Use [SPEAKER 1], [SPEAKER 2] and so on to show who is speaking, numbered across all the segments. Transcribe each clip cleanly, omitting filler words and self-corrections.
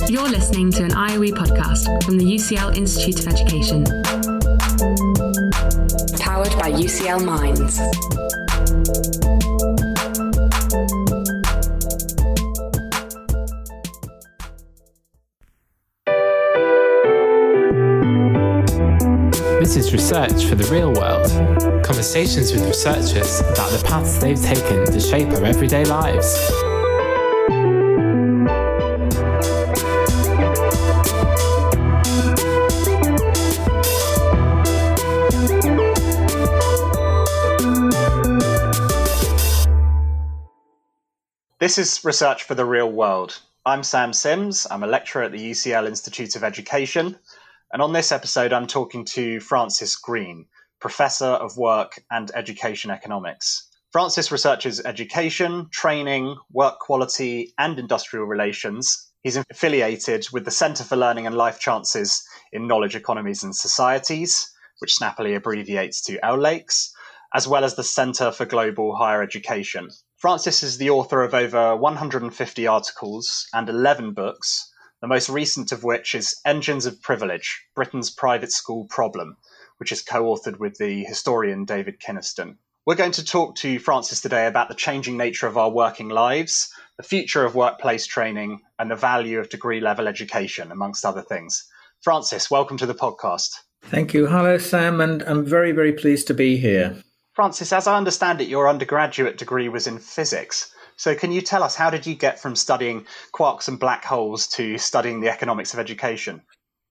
[SPEAKER 1] You're listening to an IOE podcast from the UCL Institute of Education. Powered by UCL Minds.
[SPEAKER 2] This is Research for the Real World. Conversations with researchers about the paths they've taken to shape our everyday lives.
[SPEAKER 3] This is Research for the Real World. I'm Sam Sims. I'm a lecturer at the UCL Institute of Education. And on this episode, I'm talking to Francis Green, Professor of Work and Education Economics. Francis researches education, training, work quality, and industrial relations. He's affiliated with the Centre for Learning and Life Chances in Knowledge Economies and Societies, which snappily abbreviates to LLACE, as well as the Centre for Global Higher Education. Francis is the author of over 150 articles and 11 books, the most recent of which is Engines of Privilege, Britain's Private School Problem, which is co-authored with the historian David Kynaston. We're going to talk to Francis today about the changing nature of our working lives, the future of workplace training, and the value of degree-level education, amongst other things. Francis, welcome to the podcast.
[SPEAKER 4] Thank you. Hello, Sam, and I'm very, very pleased to be here.
[SPEAKER 3] Francis, as I understand it, your undergraduate degree was in physics. So can you tell us, how did you get from studying quarks and black holes to studying the economics of education?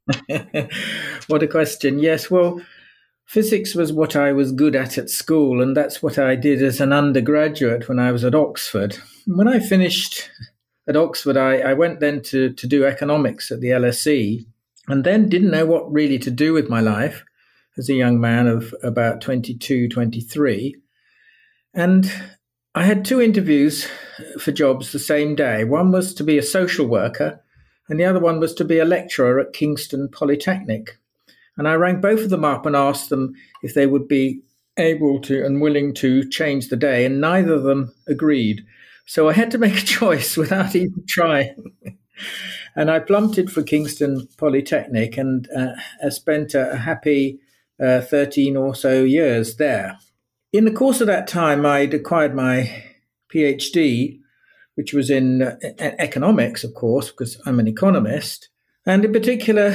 [SPEAKER 4] What a question. Yes, well, physics was what I was good at school, and that's what I did as an undergraduate when I was at Oxford. When I finished at Oxford, I went then to do economics at the LSE, and then didn't know what really to do with my life as a young man of about 22, 23. And I had two interviews for jobs the same day. One was to be a social worker, and the other one was to be a lecturer at Kingston Polytechnic. And I rang both of them up and asked them if they would be able to and willing to change the day, and neither of them agreed. So I had to make a choice without even trying. And I plummeted for Kingston Polytechnic and spent a happy 13 or so years there. In the course of that time, I'd acquired my PhD, which was in economics, of course, because I'm an economist. And in particular,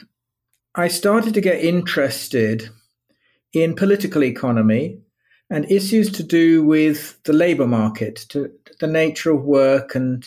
[SPEAKER 4] I started to get interested in political economy and issues to do with the labour market, to the nature of work and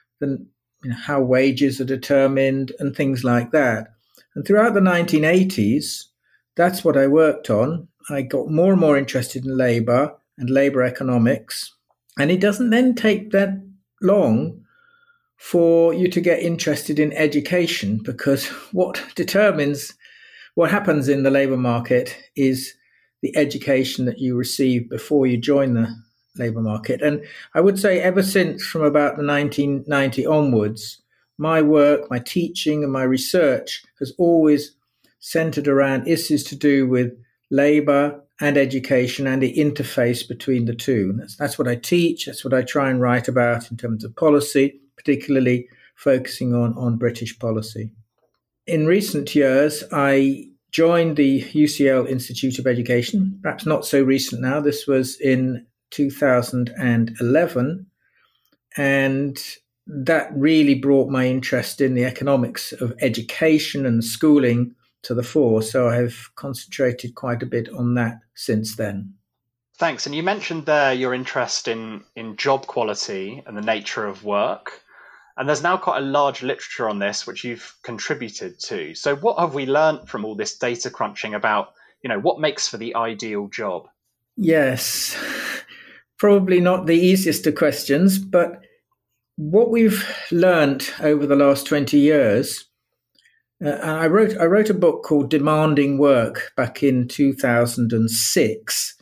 [SPEAKER 4] how wages are determined and things like that. And throughout the 1980s, that's what I worked on. I got more and more interested in labour and labour economics. And it doesn't then take that long for you to get interested in education, because what determines what happens in the labour market is the education that you receive before you join the labour market. And I would say ever since, from about the 1990 onwards, my work, my teaching and my research has always centred around issues to do with labour and education and the interface between the two. That's what I teach. That's what I try and write about in terms of policy, particularly focusing on British policy. In recent years, I joined the UCL Institute of Education, perhaps not so recent now. This was in 2011. And that really brought my interest in the economics of education and schooling to the fore. So I've concentrated quite a bit on that since then.
[SPEAKER 3] Thanks. And you mentioned there your interest in job quality and the nature of work. And there's now quite a large literature on this, which you've contributed to. So what have we learned from all this data crunching about, what makes for the ideal job?
[SPEAKER 4] Yes, probably not the easiest of questions, but what we've learned over the last 20 years, I wrote a book called Demanding Work back in 2006,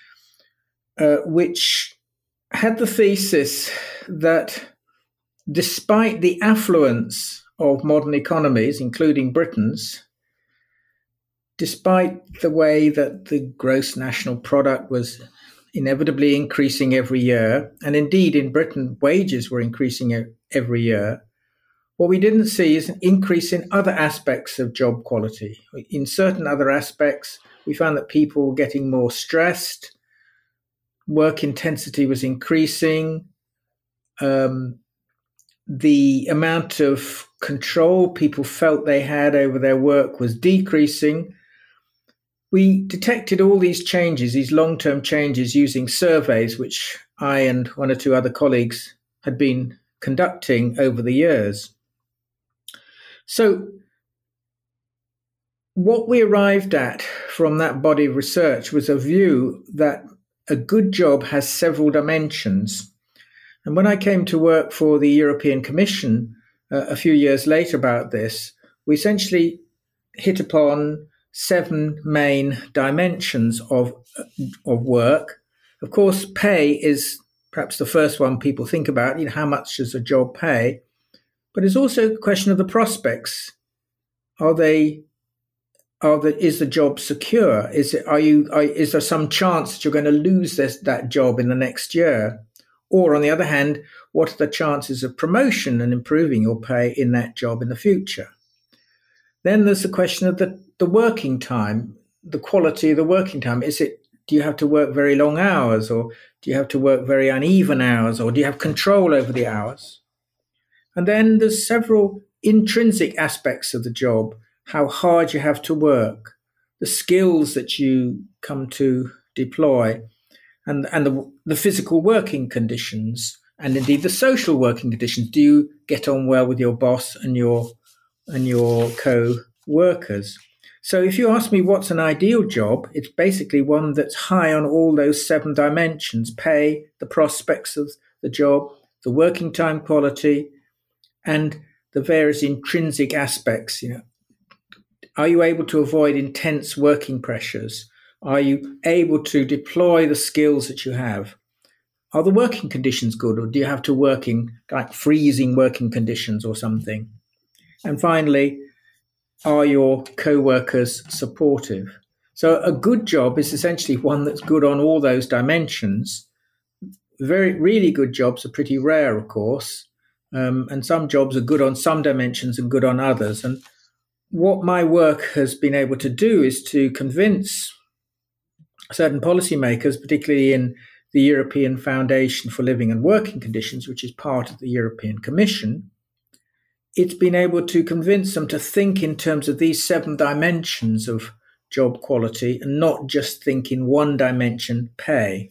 [SPEAKER 4] which had the thesis that despite the affluence of modern economies, including Britain's, despite the way that the gross national product was inevitably increasing every year, and indeed in Britain, wages were increasing every year, What we didn't see is an increase in other aspects of job quality. In certain other aspects, we found that people were getting more stressed, work intensity was increasing, the amount of control people felt they had over their work was decreasing. We detected all these changes, these long-term changes, using surveys, which I and one or two other colleagues had been conducting over the years. So what we arrived at from that body of research was a view that a good job has several dimensions. And when I came to work for the European Commission a few years later about this, we essentially hit upon 7 main dimensions of work. Of course, pay is perhaps the first one people think about. How much does a job pay? But it's also a question of the prospects. Is the job secure? Is there some chance that you're going to lose that job in the next year? Or on the other hand, what are the chances of promotion and improving your pay in that job in the future? Then there's the question of the working time, the quality of the working time. Do you have to work very long hours, or do you have to work very uneven hours, or do you have control over the hours? And then there's several intrinsic aspects of the job, how hard you have to work, the skills that you come to deploy, and the physical working conditions, and indeed the social working conditions. Do you get on well with your boss and your co-workers? So if you ask me what's an ideal job, it's basically one that's high on all those 7 dimensions: pay, the prospects of the job, the working time quality, and the various intrinsic aspects. Are you able to avoid intense working pressures? Are you able to deploy the skills that you have? Are the working conditions good, or do you have to work in like freezing working conditions or something? And finally, are your co-workers supportive? So a good job is essentially one that's good on all those dimensions. Really good jobs are pretty rare, of course, and some jobs are good on some dimensions and good on others. And what my work has been able to do is to convince certain policymakers, particularly in the European Foundation for Living and Working Conditions, which is part of the European Commission, it's been able to convince them to think in terms of these 7 dimensions of job quality and not just think in one dimension, pay.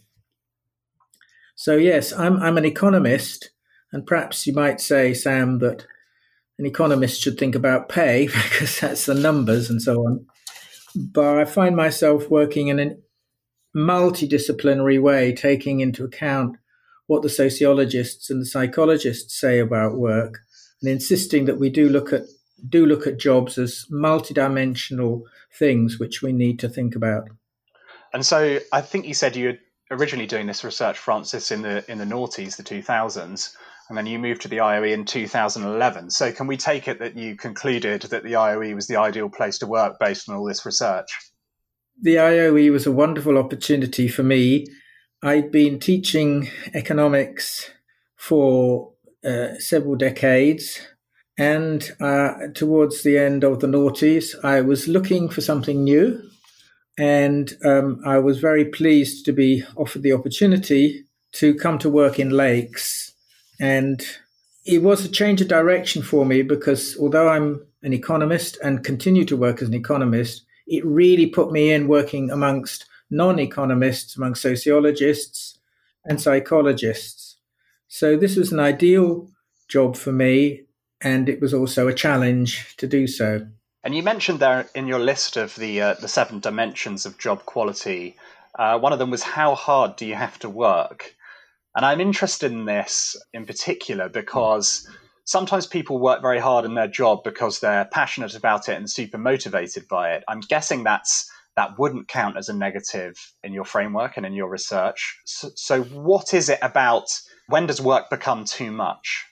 [SPEAKER 4] So yes, I'm an economist, and perhaps you might say, Sam, that an economist should think about pay because that's the numbers and so on. But I find myself working in a multidisciplinary way, taking into account what the sociologists and the psychologists say about work, and insisting that we do look at jobs as multidimensional things which we need to think about.
[SPEAKER 3] And so I think you said you were originally doing this research, Francis, in the noughties, the 2000s, and then you moved to the IOE in 2011. So can we take it that you concluded that the IOE was the ideal place to work based on all this research?
[SPEAKER 4] The IOE was a wonderful opportunity for me. I'd been teaching economics for several decades, and towards the end of the noughties, I was looking for something new, and I was very pleased to be offered the opportunity to come to work in Lakes. And it was a change of direction for me because although I'm an economist and continue to work as an economist, it really put me in working amongst non-economists, among sociologists and psychologists. So this was an ideal job for me, and it was also a challenge to do so.
[SPEAKER 3] And you mentioned there in your list of the 7 dimensions of job quality, one of them was how hard do you have to work? And I'm interested in this in particular because sometimes people work very hard in their job because they're passionate about it and super motivated by it. I'm guessing that wouldn't count as a negative in your framework and in your research. So what is it about, when does work become too much?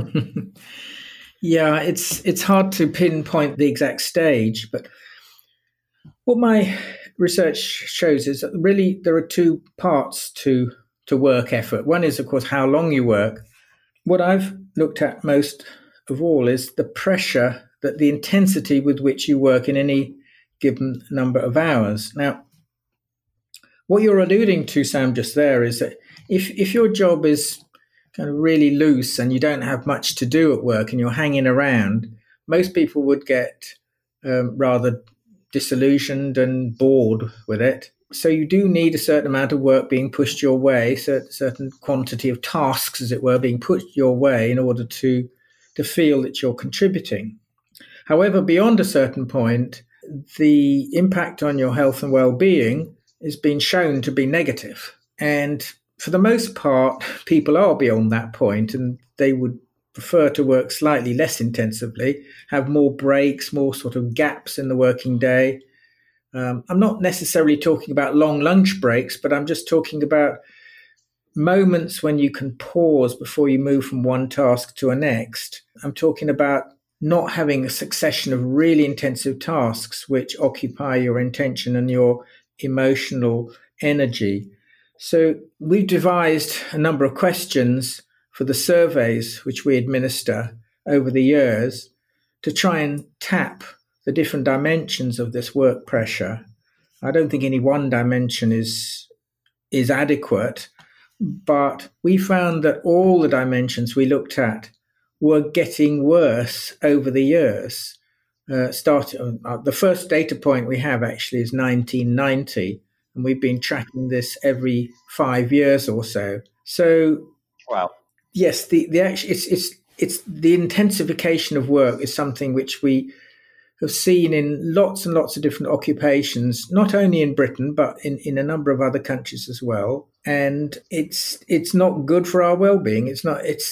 [SPEAKER 4] Yeah, it's hard to pinpoint the exact stage, but what my research shows is that really there are 2 parts to work effort. One is, of course, how long you work. What I've looked at most of all is the pressure, that the intensity with which you work in any given number of hours. Now, what you're alluding to, Sam, just there is that if your job is kind of really loose and you don't have much to do at work and you're hanging around, most people would get rather disillusioned and bored with it. So you do need a certain amount of work being pushed your way, certain quantity of tasks, as it were, being pushed your way in order to feel that you're contributing. However, beyond a certain point, the impact on your health and well-being is being shown to be negative. And for the most part, people are beyond that point, and they would prefer to work slightly less intensively, have more breaks, more sort of gaps in the working day. I'm not necessarily talking about long lunch breaks, but I'm just talking about moments when you can pause before you move from one task to a next. I'm talking about not having a succession of really intensive tasks which occupy your attention and your emotional energy. So we've devised a number of questions for the surveys which we administer over the years to try and tap the different dimensions of this work pressure. I don't think any one dimension is adequate, but we found that all the dimensions we looked at were getting worse over the years. The first data point we have actually is 1990, and we've been tracking this every 5 years or so. So,
[SPEAKER 3] wow,
[SPEAKER 4] yes, it's the intensification of work is something which we have seen in lots and lots of different occupations, not only in Britain, but in a number of other countries as well. And it's not good for our well-being. It's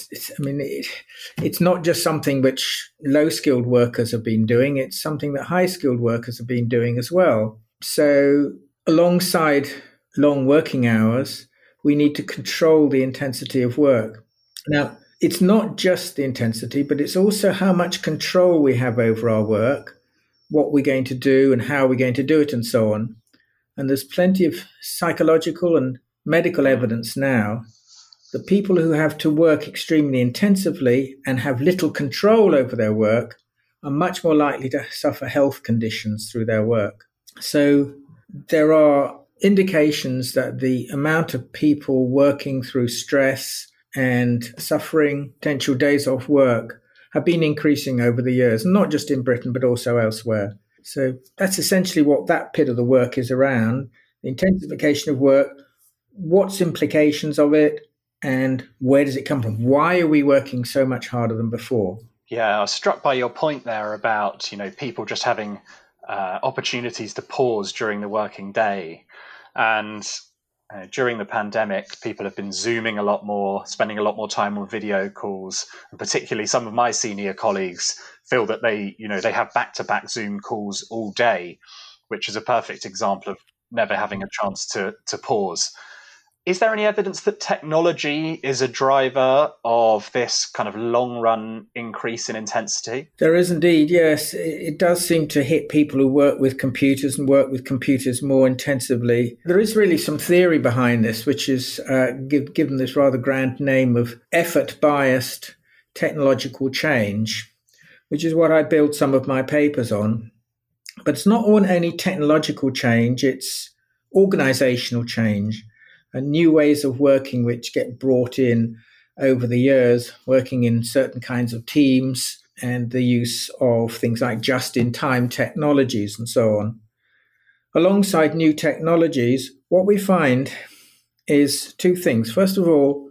[SPEAKER 4] not just something which low-skilled workers have been doing. It's something that high-skilled workers have been doing as well. So alongside long working hours, we need to control the intensity of work. Now, it's not just the intensity, but it's also how much control we have over our work, what we're going to do and how we're going to do it and so on. And there's plenty of psychological and medical evidence now that people who have to work extremely intensively and have little control over their work are much more likely to suffer health conditions through their work. So there are indications that the amount of people working through stress and suffering potential days off work have been increasing over the years, not just in Britain, but also elsewhere. So that's essentially what that pit of the work is around, the intensification of work, what's implications of it, and where does it come from? Why are we working so much harder than before?
[SPEAKER 3] Yeah, I was struck by your point there about, people just having opportunities to pause during the working day. And during the pandemic, people have been Zooming a lot more, spending a lot more time on video calls. And particularly some of my senior colleagues feel that they have back-to-back Zoom calls all day, which is a perfect example of never having a chance to pause. Is there any evidence that technology is a driver of this kind of long-run increase in intensity?
[SPEAKER 4] There is indeed, yes. It does seem to hit people who work with computers and work with computers more intensively. There is really some theory behind this, which is given this rather grand name of effort-biased technological change, which is what I build some of my papers on. But it's not only technological change, it's organizational change. And new ways of working which get brought in over the years, working in certain kinds of teams and the use of things like just-in-time technologies and so on. Alongside new technologies, what we find is two things. First of all,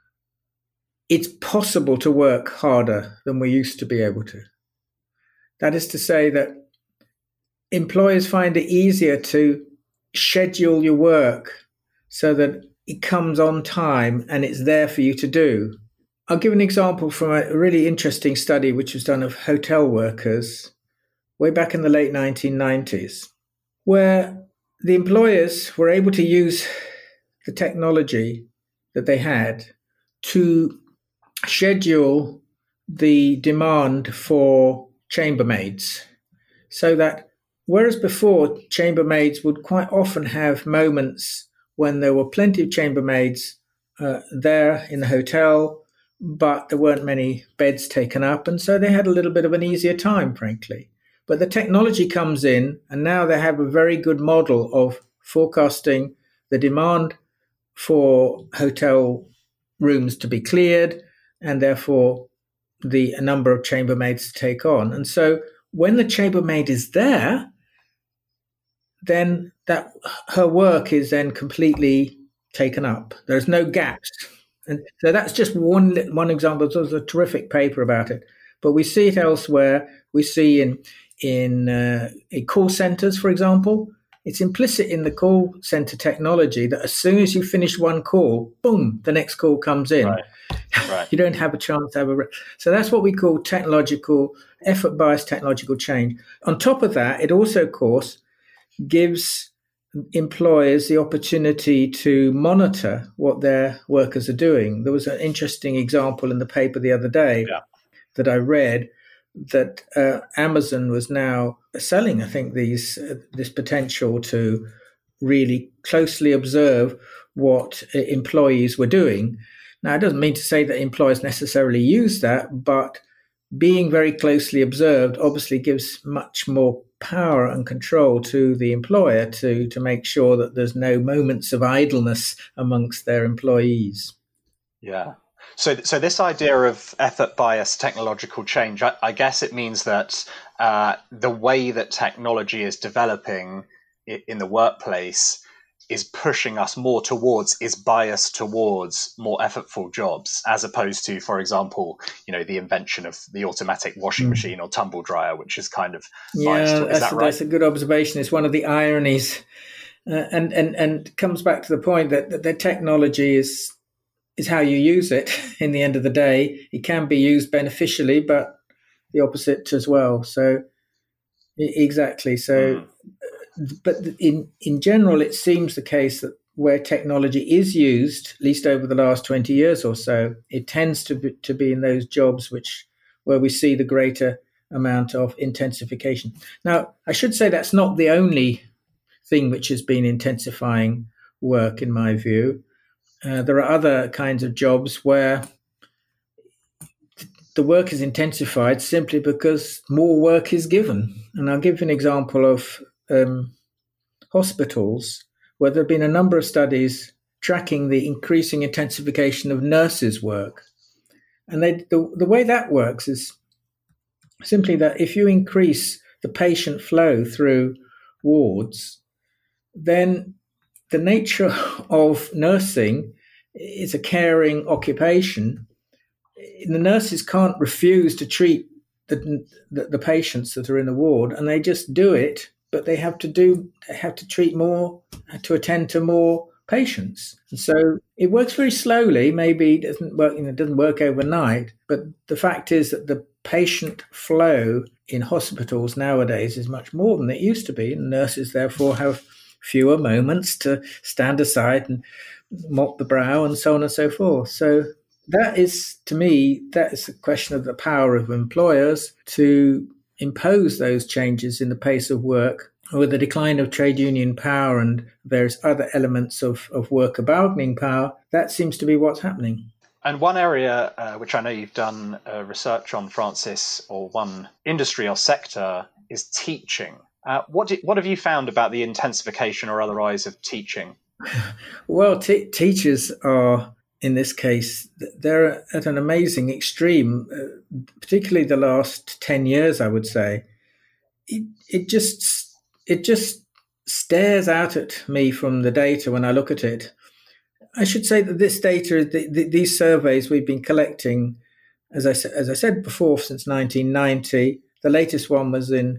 [SPEAKER 4] it's possible to work harder than we used to be able to. That is to say that employers find it easier to schedule your work so that it comes on time and it's there for you to do. I'll give an example from a really interesting study which was done of hotel workers way back in the late 1990s, where the employers were able to use the technology that they had to schedule the demand for chambermaids, so that whereas before chambermaids would quite often have moments when there were plenty of chambermaids there in the hotel, but there weren't many beds taken up, and so they had a little bit of an easier time, frankly. But the technology comes in, and now they have a very good model of forecasting the demand for hotel rooms to be cleared, and therefore the number of chambermaids to take on. And so when the chambermaid is there, then that her work is then completely taken up. There's no gaps. And so that's just one example. There's a terrific paper about it. But we see it elsewhere. We see in call centers, for example. It's implicit in the call center technology that as soon as you finish one call, boom, the next call comes in.
[SPEAKER 3] Right.
[SPEAKER 4] You don't have a chance to have so that's what we call effort-biased technological change. On top of that, it also, of course, gives employers the opportunity to monitor what their workers are doing. There was an interesting example in the paper the other day that I read, that Amazon was now selling, I think, this potential to really closely observe what employees were doing. Now, it doesn't mean to say that employers necessarily use that, but being very closely observed obviously gives much more power and control to the employer to make sure that there's no moments of idleness amongst their employees.
[SPEAKER 3] Yeah. So this idea of effort-biased technological change, I guess it means that the way that technology is developing in the workplace is pushing us is biased towards more effortful jobs, as opposed to, for example, the invention of the automatic washing machine or tumble dryer, which is kind of biased. Is that right?
[SPEAKER 4] That's a good observation. It's one of the ironies, and comes back to the point that the technology is how you use it. In the end of the day, it can be used beneficially, but the opposite as well. So exactly. So. But in general, it seems the case that where technology is used, at least over the last 20 years or so, it tends to be in those jobs where we see the greater amount of intensification. Now, I should say that's not the only thing which has been intensifying work, in my view. There are other kinds of jobs where the work is intensified simply because more work is given. And I'll give you an example of hospitals, where there have been a number of studies tracking the increasing intensification of nurses' work. And the way that works is simply that if you increase the patient flow through wards, then the nature of nursing is a caring occupation. The nurses can't refuse to treat the patients that are in the ward, and they just do it. But they have to treat more, to attend to more patients. And so it works very slowly. Maybe it doesn't work overnight. But the fact is that the patient flow in hospitals nowadays is much more than it used to be. And nurses, therefore, have fewer moments to stand aside and mop the brow and so on and so forth. So that is, to me, that is a question of the power of employers to impose those changes in the pace of work. With the decline of trade union power and various other elements of worker bargaining power, that seems to be what's happening.
[SPEAKER 3] And one area which I know you've done research on, Francis, or one industry or sector, is teaching. What have you found about the intensification or otherwise of teaching?
[SPEAKER 4] Well, teachers are, in this case, they're at an amazing extreme, particularly the last 10 years, I would say. It just stares out at me from the data when I look at it. I should say that this data, these surveys we've been collecting, as I said before, since 1990. The latest one was in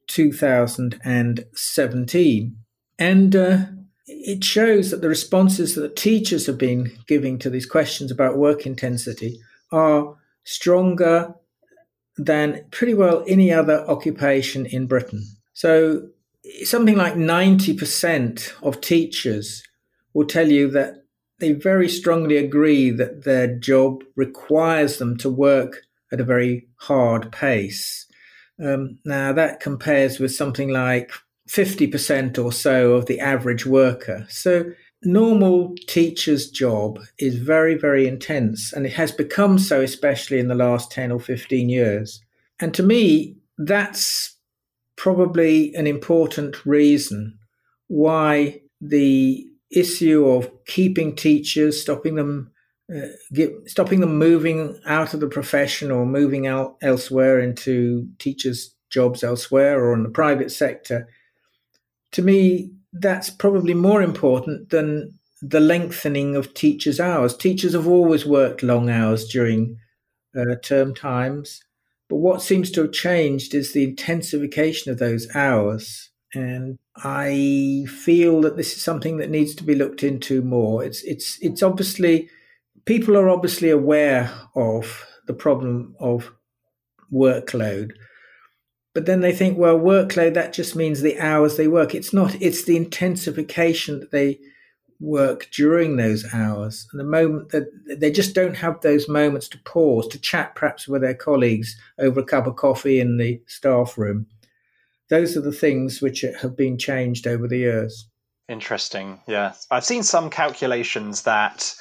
[SPEAKER 4] 2017. And it shows that the responses that teachers have been giving to these questions about work intensity are stronger than pretty well any other occupation in Britain. So something like 90% of teachers will tell you that they very strongly agree that their job requires them to work at a very hard pace. Now, that compares with something like 50% or so of the average worker. So normal teacher's job is very, very intense, and it has become so, especially in the last 10 or 15 years. And to me, that's probably an important reason why the issue of keeping teachers, stopping them moving out of the profession or moving out elsewhere into teachers' jobs elsewhere or in the private sector, to me, that's probably more important than the lengthening of teachers' hours. Teachers have always worked long hours during term times, but what seems to have changed is the intensification of those hours. And I feel that this is something that needs to be looked into more. It's obviously, people are obviously aware of the problem of workload, but then they think, well, workload, that just means the hours they work. It's not. It's the intensification that they work during those hours, and the moment that they just don't have those moments to pause, to chat perhaps with their colleagues over a cup of coffee in the staff room. Those are the things which have been changed over the years.
[SPEAKER 3] Interesting. Yeah. I've seen some calculations that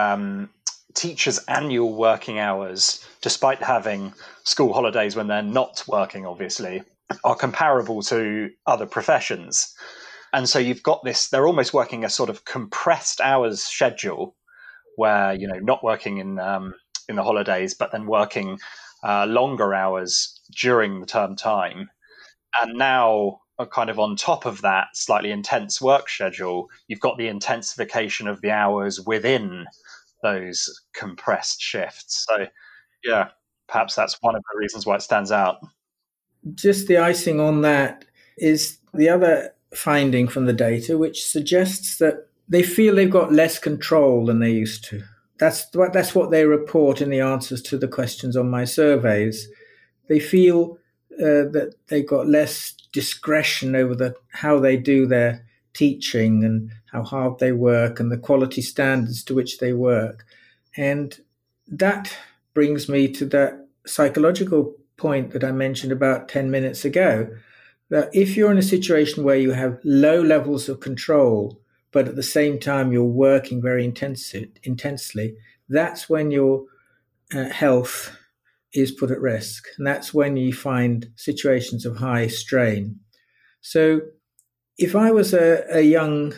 [SPEAKER 3] teachers' annual working hours, despite having school holidays when they're not working, obviously, are comparable to other professions. And so you've got this, they're almost working a sort of compressed hours schedule where, not working in the holidays, but then working longer hours during the term time. And now, kind of on top of that slightly intense work schedule, you've got the intensification of the hours within those compressed shifts. So, yeah, perhaps that's one of the reasons why it stands out.
[SPEAKER 4] Just the icing on that is the other finding from the data, which suggests that they feel they've got less control than they used to. That's what they report in the answers to the questions on my surveys. They feel that they've got less discretion over how they do their teaching and how hard they work and the quality standards to which they work. And that brings me to that psychological point that I mentioned about 10 minutes ago, that if you're in a situation where you have low levels of control, but at the same time you're working very intensely, that's when your health is put at risk. And that's when you find situations of high strain. So if I was a young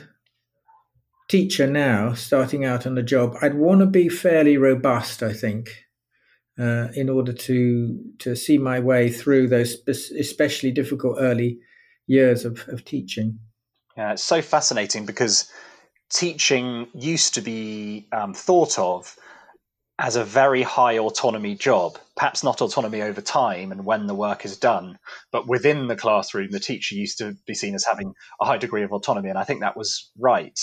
[SPEAKER 4] teacher now, starting out on the job, I'd want to be fairly robust, I think, in order to see my way through those especially difficult early years of teaching.
[SPEAKER 3] Yeah, it's so fascinating because teaching used to be thought of as a very high autonomy job, perhaps not autonomy over time and when the work is done, but within the classroom, the teacher used to be seen as having a high degree of autonomy. And I think that was right.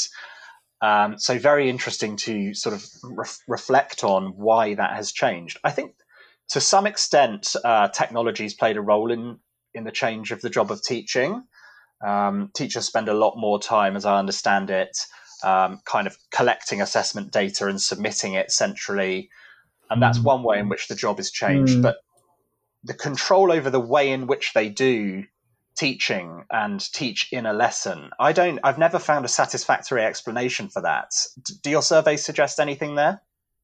[SPEAKER 3] So very interesting to sort of reflect on why that has changed. I think to some extent, technology's played a role in the change of the job of teaching. Teachers spend a lot more time, as I understand it, kind of collecting assessment data and submitting it centrally. And that's one way in which the job is changed. But the control over the way in which they do teaching and teach in a lesson, I've never found a satisfactory explanation for that. Do your surveys suggest anything there?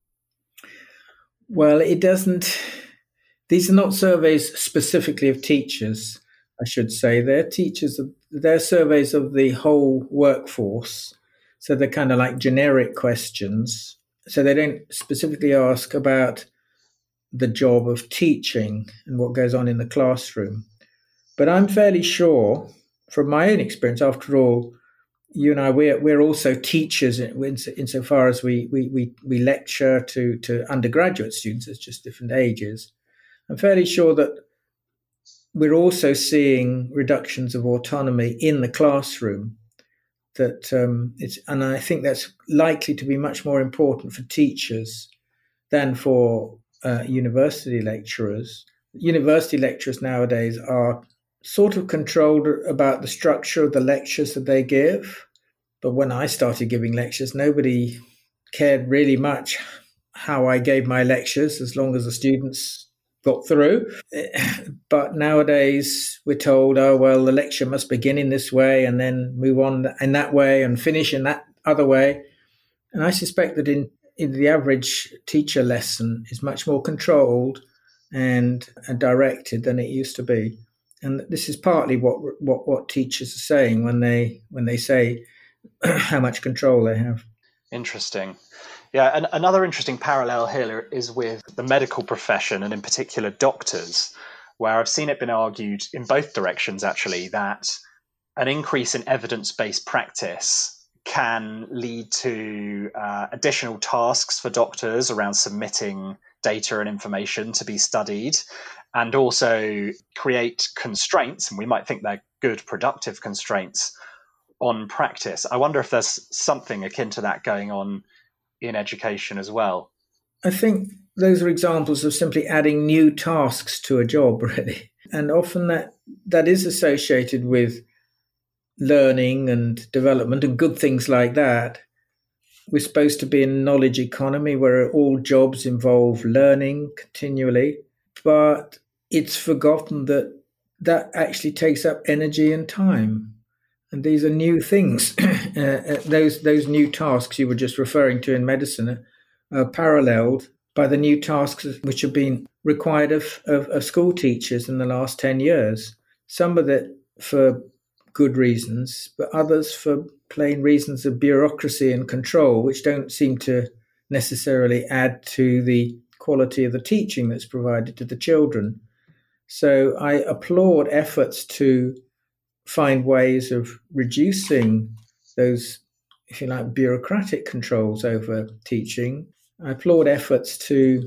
[SPEAKER 4] Well, it doesn't. These are not surveys specifically of teachers, I should say. They're surveys of the whole workforce. So they're kind of like generic questions. So they don't specifically ask about the job of teaching and what goes on in the classroom. But I'm fairly sure, from my own experience, after all, you and I, we're also teachers insofar as we lecture to undergraduate students. It's just different ages. I'm fairly sure that we're also seeing reductions of autonomy in the classroom. And I think that's likely to be much more important for teachers than for university lecturers. University lecturers nowadays are sort of controlled about the structure of the lectures that they give. But when I started giving lectures, nobody cared really much how I gave my lectures, as long as the students got through. But nowadays we're told, oh, well, the lecture must begin in this way and then move on in that way and finish in that other way. And I suspect that in the average teacher lesson is much more controlled and directed than it used to be. And this is partly what teachers are saying when they say how much control they have.
[SPEAKER 3] Interesting. Yeah, and another interesting parallel here is with the medical profession, and in particular doctors, where I've seen it been argued in both directions, actually, that an increase in evidence-based practice can lead to additional tasks for doctors around submitting data and information to be studied, and also create constraints, and we might think they're good, productive constraints on practice. I wonder if there's something akin to that going on in education as well.
[SPEAKER 4] I think those are examples of simply adding new tasks to a job, really. And often that is associated with learning and development and good things like that. We're supposed to be in a knowledge economy where all jobs involve learning continually, but it's forgotten that actually takes up energy and time. And these are new things. Those new tasks you were just referring to in medicine are paralleled by the new tasks which have been required of school teachers in the last 10 years. Some of it for good reasons, but others for plain reasons of bureaucracy and control, which don't seem to necessarily add to the quality of the teaching that's provided to the children. So I applaud efforts to find ways of reducing those, if you like, bureaucratic controls over teaching. I applaud efforts to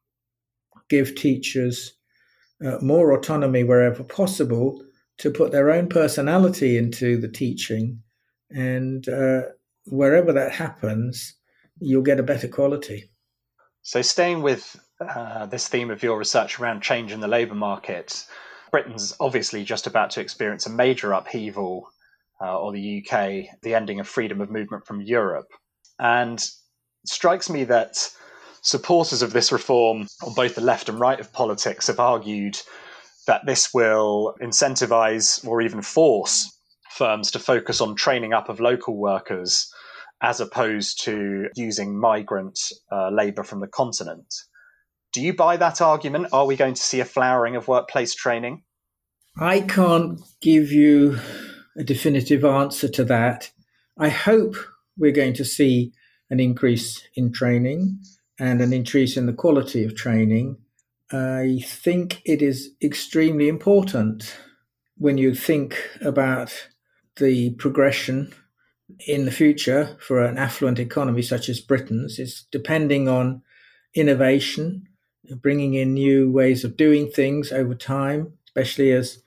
[SPEAKER 4] give teachers more autonomy wherever possible, to put their own personality into the teaching. And wherever that happens, you'll get a better quality.
[SPEAKER 3] So staying with this theme of your research around change in the labour market, Britain's obviously just about to experience a major upheaval, or the UK, the ending of freedom of movement from Europe. And it strikes me that supporters of this reform on both the left and right of politics have argued that this will incentivize or even force firms to focus on training up of local workers as opposed to using migrant labour from the continent. Do you buy that argument? Are we going to see a flowering of workplace training?
[SPEAKER 4] I can't give you a definitive answer to that. I hope we're going to see an increase in training and an increase in the quality of training. I think it is extremely important when you think about the progression in the future for an affluent economy such as Britain's. It's depending on innovation, bringing in new ways of doing things over time, especially as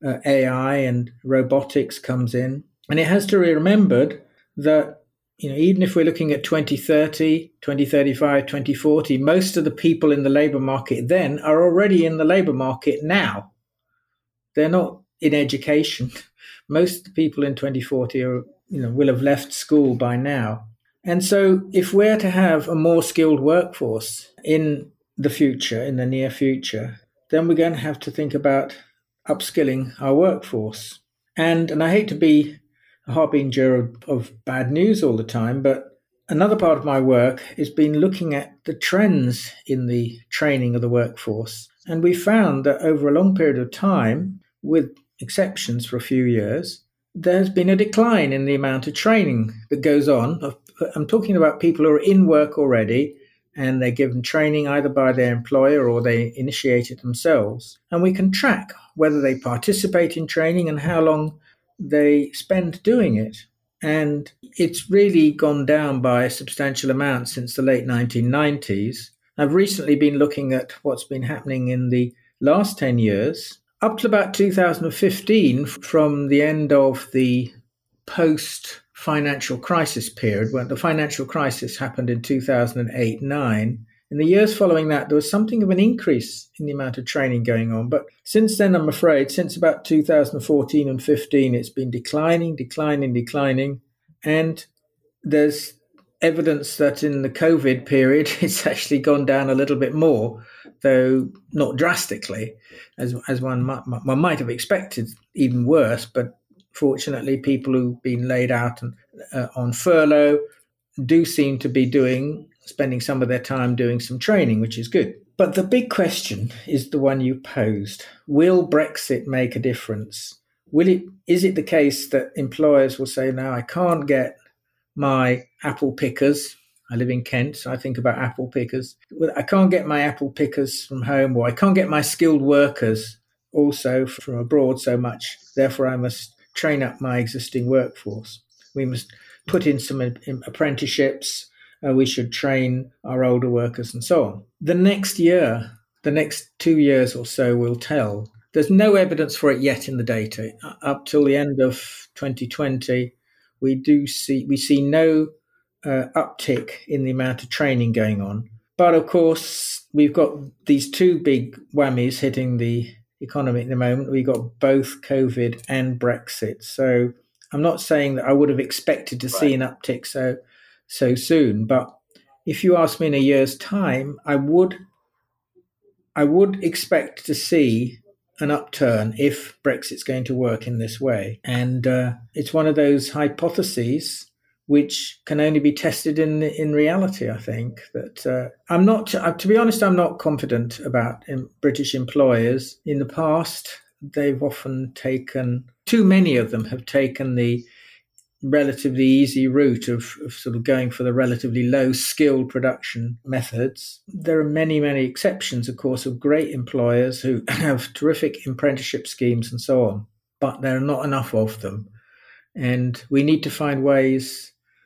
[SPEAKER 4] AI and robotics comes in. And it has to be remembered that, even if we're looking at 2030, 2035, 2040, most of the people in the labour market then are already in the labour market now. They're not in education. Most of the people in 2040 will have left school by now. And so if we're to have a more skilled workforce in the future, in the near future, then we're going to have to think about upskilling our workforce. And I hate to be a harbinger of bad news all the time, but another part of my work has been looking at the trends in the training of the workforce. And we found that over a long period of time, with exceptions for a few years, there's been a decline in the amount of training that goes on. I'm talking about people who are in work already, and they're given training either by their employer or they initiate it themselves. And we can track whether they participate in training and how long they spend doing it. And it's really gone down by a substantial amount since the late 1990s. I've recently been looking at what's been happening in the last 10 years, up to about 2015, from the end of the post-financial crisis period, when the financial crisis happened in 2008-9. In the years following that, there was something of an increase in the amount of training going on. But since then, I'm afraid, since about 2014 and 15, it's been declining. And there's evidence that in the COVID period, it's actually gone down a little bit more, though not drastically, as one might have expected, even worse. But fortunately, people who've been laid out on furlough do seem to be spending some of their time doing some training, which is good. But the big question is the one you posed. Will Brexit make a difference? Is it the case that employers will say, no, I can't get my apple pickers. I live in Kent, so I think about apple pickers. I can't get my apple pickers from home, or I can't get my skilled workers also from abroad so much. Therefore, I must train up my existing workforce. We must put in some apprenticeships. We should train our older workers and so on. The next 2 years or so will tell. There's no evidence for it yet in the data. Up till the end of 2020, we see no uptick in the amount of training going on. But of course, we've got these two big whammies hitting the economy at the moment. We've got both COVID and Brexit. So I'm not saying that I would have expected to see an uptick so soon. But if you ask me in a year's time, I would expect to see an upturn if Brexit's going to work in this way. And it's one of those hypotheses which can only be tested in reality, I think. That I'm not, to be honest, I'm not confident about British employers. In the past, they've often too many of them have taken the relatively easy route of sort of going for the relatively low skilled production methods. There are many, many exceptions, of course, of great employers who have terrific apprenticeship schemes and so on, but there are not enough of them. And we need to find ways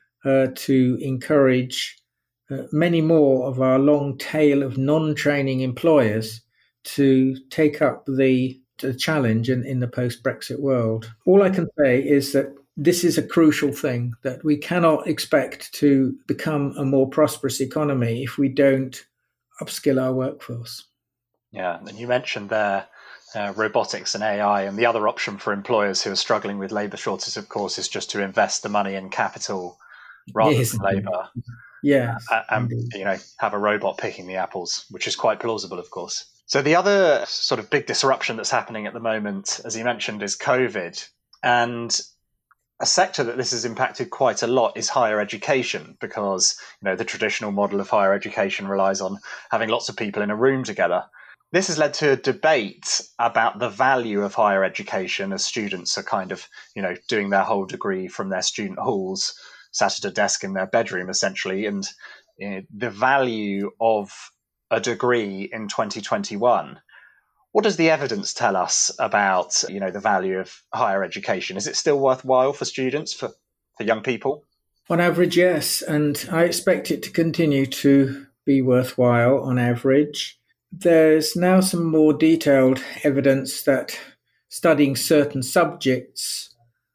[SPEAKER 4] to encourage many more of our long tail of non-training employers to take up the challenge in the post-Brexit world. All I can say is that this is a crucial thing, that we cannot expect to become a more prosperous economy if we don't upskill our workforce.
[SPEAKER 3] Yeah, and you mentioned there robotics and AI, and the other option for employers who are struggling with labour shortages, of course, is just to invest the money in capital rather than labour.
[SPEAKER 4] Yes,
[SPEAKER 3] and have a robot picking the apples, which is quite plausible, of course. So the other sort of big disruption that's happening at the moment, as you mentioned, is COVID. And a sector that this has impacted quite a lot is higher education, because the traditional model of higher education relies on having lots of people in a room together. This has led to a debate about the value of higher education as students are kind of, doing their whole degree from their student halls, sat at a desk in their bedroom, essentially, and the value of a degree in 2021. What does the evidence tell us about, the value of higher education? Is it still worthwhile for students, for young people?
[SPEAKER 4] On average, yes. And I expect it to continue to be worthwhile on average. There's now some more detailed evidence that studying certain subjects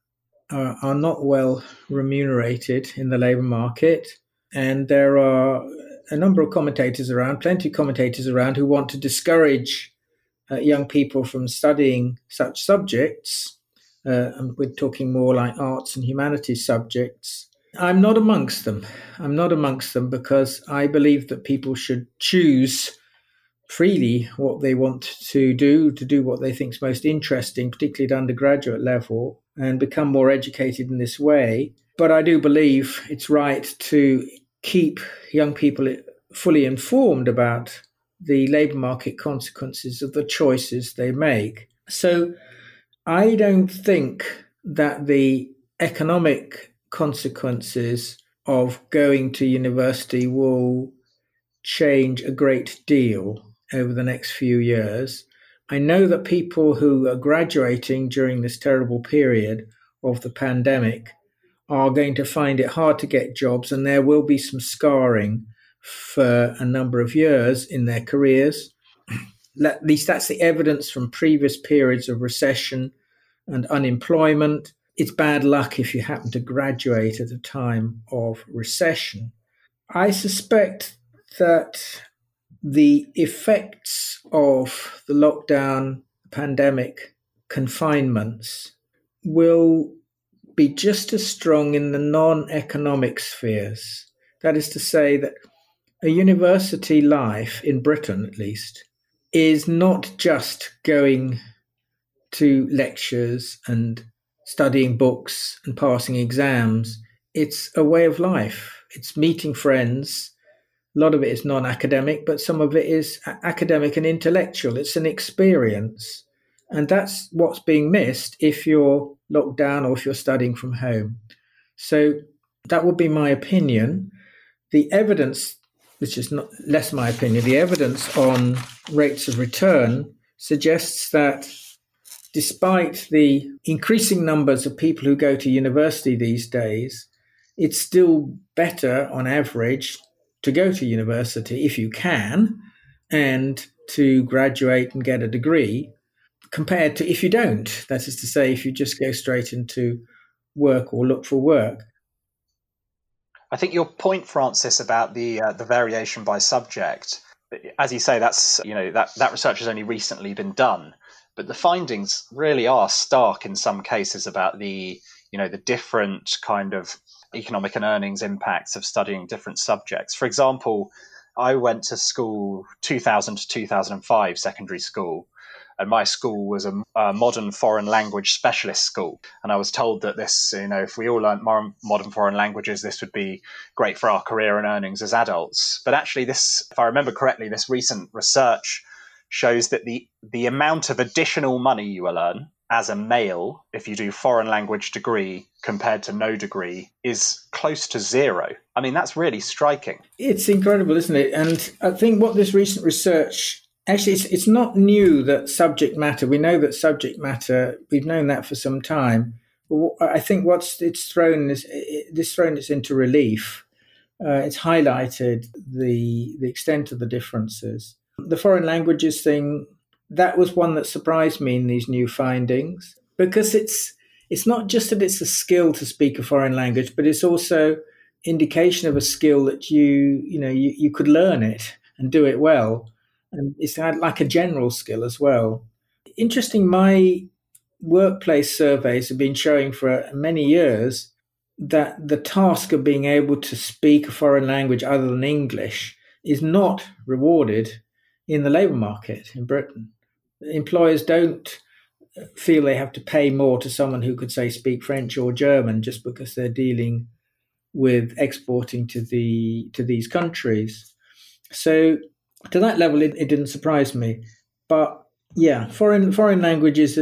[SPEAKER 4] are not well remunerated in the labour market. And there are a number of commentators around, plenty of commentators around, who want to discourage young people from studying such subjects. And we're talking more like arts and humanities subjects. I'm not amongst them. Because I believe that people should choose freely what they want to do what they think is most interesting, particularly at undergraduate level, and become more educated in this way. But I do believe it's right to keep young people fully informed about the labour market consequences of the choices they make. So I don't think that the economic consequences of going to university will change a great deal over the next few years. I know that people who are graduating during this terrible period of the pandemic are going to find it hard to get jobs, and there will be some scarring for a number of years in their careers. At least that's the evidence from previous periods of recession and unemployment. It's bad luck if you happen to graduate at a time of recession. I suspect that the effects of the lockdown, pandemic confinements will be just as strong in the non-economic spheres. That is to say that a university life, in Britain at least, is not just going to lectures and studying books and passing exams. It's a way of life. It's meeting friends. A lot of it is non-academic, but some of it is academic and intellectual. It's an experience. And that's what's being missed if you're locked down or if you're studying from home. So that would be my opinion. The evidence, which is not less my opinion, the evidence on rates of return suggests that despite the increasing numbers of people who go to university these days, it's still better on average to go to university if you can and to graduate and get a degree compared to if you don't. That is to say, if you just go straight into work or look for work.
[SPEAKER 3] I think your point, Francis, about the variation by subject, as you say, that's that research has only recently been done, but the findings really are stark in some cases about the different kind of economic and earnings impacts of studying different subjects. For example, I went to school 2000 to 2005, secondary school, and my school was a modern foreign language specialist school. And I was told that this, if we all learned modern foreign languages, this would be great for our career and earnings as adults. But actually this, if I remember correctly, this recent research shows that the amount of additional money you will earn as a male, if you do foreign language degree compared to no degree, is close to zero. I mean, that's really striking.
[SPEAKER 4] It's incredible, isn't it? And I think what this recent research, actually, it's not new that subject matter, we know that subject matter, we've known that for some time. But I think it's thrown this into relief. It's highlighted the extent of the differences. The foreign languages thing, that was one that surprised me in these new findings, because it's not just that it's a skill to speak a foreign language, but it's also indication of a skill that you could learn it and do it well. And it's like a general skill as well. Interesting, my workplace surveys have been showing for many years that the task of being able to speak a foreign language other than English is not rewarded in the labour market in Britain. Employers don't feel they have to pay more to someone who could, say, speak French or German just because they're dealing with exporting to these countries. So to that level, it didn't surprise me. But yeah, foreign languages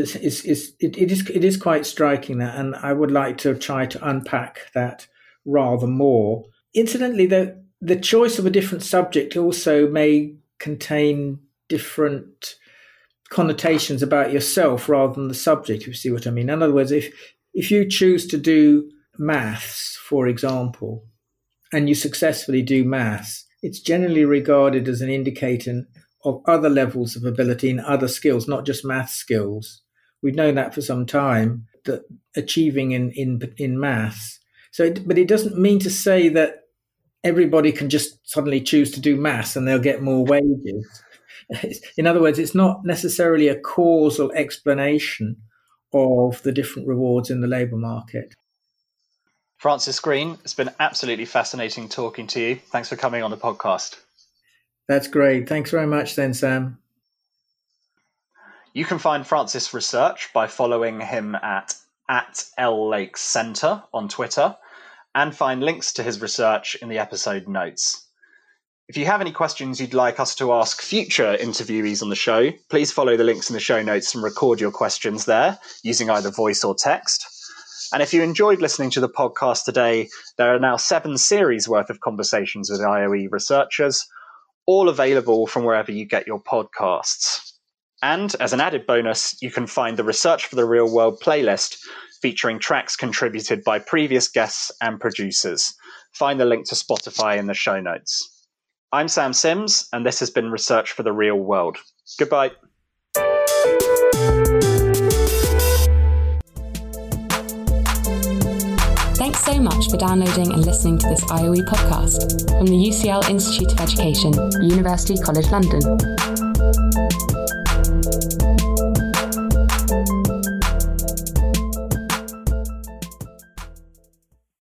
[SPEAKER 4] it is quite striking, that, and I would like to try to unpack that rather more. Incidentally, the choice of a different subject also may contain different connotations about yourself rather than the subject, if you see what I mean. In other words, if you choose to do maths, for example, and you successfully do maths, it's generally regarded as an indicator of other levels of ability and other skills, not just math skills. We've known that for some time, that achieving in maths. But it doesn't mean to say that everybody can just suddenly choose to do maths and they'll get more wages. In other words, it's not necessarily a causal explanation of the different rewards in the labour market.
[SPEAKER 3] Francis Green, it's been absolutely fascinating talking to you. Thanks for coming on the podcast.
[SPEAKER 4] That's great. Thanks very much then, Sam.
[SPEAKER 3] You can find Francis' research by following him at L Lake Centre on Twitter, and find links to his research in the episode notes. If you have any questions you'd like us to ask future interviewees on the show, please follow the links in the show notes and record your questions there using either voice or text. And if you enjoyed listening to the podcast today, there are now 7 series worth of conversations with IOE researchers, all available from wherever you get your podcasts. And as an added bonus, you can find the Research for the Real World playlist featuring tracks contributed by previous guests and producers. Find the link to Spotify in the show notes. I'm Sam Sims, and this has been Research for the Real World. Goodbye.
[SPEAKER 1] Thanks so much for downloading and listening to this IOE podcast from the UCL Institute of Education, University College London.